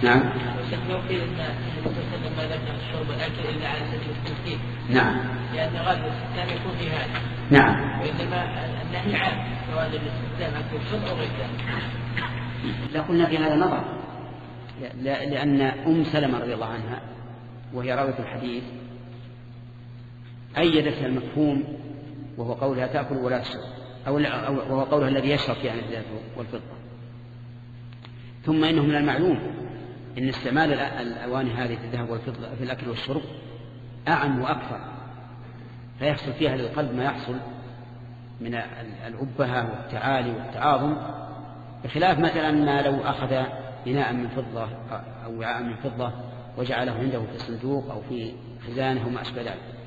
نعم. لو قيل ان النبي ما ذكر الشرب والاكل الا على سبيل التوكيد. نعم. لان غالب الاستخدام يكون في هذا. نعم. وانما النهي عام سواء الاستخدام اكل الشرب او غير ذلك. لا قلنا في هذا نظر، لأن سلمة رضي الله عنها وهي راوية الحديث أيدت المفهوم، وهو قولها تأكل ولا تشرب، وهو قولها الذي يشرب في الذهب والفضة. ثم إنه من المعلوم أن استعمال الأواني هذه في الذهب والفضة في الأكل والشرب أعم وأكثر، فيحصل فيها للقلب ما يحصل من الأبهة والتعالي والتعاظم، بخلاف مثلا ما لو أخذ إناء من فضة أو وعاء من فضة وجعله عنده في الصندوق أو في خزانه وما أشبه ذلك.